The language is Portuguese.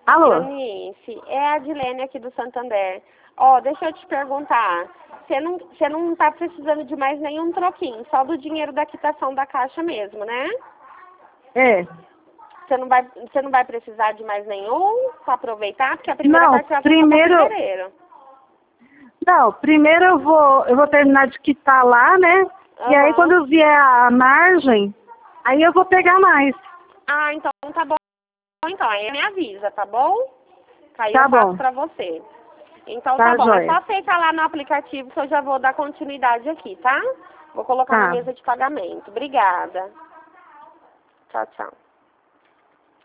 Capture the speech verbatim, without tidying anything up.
Alô? Eunice, é a Adilene aqui do Santander. Ó, deixa eu te perguntar. Você não, você não tá precisando de mais nenhum troquinho, só do dinheiro da quitação da caixa mesmo, né? É. Você não vai, você não vai precisar de mais nenhum para aproveitar, porque a primeira Não, parcela primeiro... só em fevereiro. Não, primeiro eu vou, eu vou terminar de quitar lá, né? Uhum. E aí quando vier a margem, aí eu vou pegar mais. Ah, então tá bom. Então, aí me avisa, tá bom? Aí Tá eu passo bom. pra você. Então Tá tá bom, é joia. só aceitar lá no aplicativo que eu já vou dar continuidade aqui, tá? Vou colocar na Tá. mesa de pagamento. Obrigada. Tchau, tchau.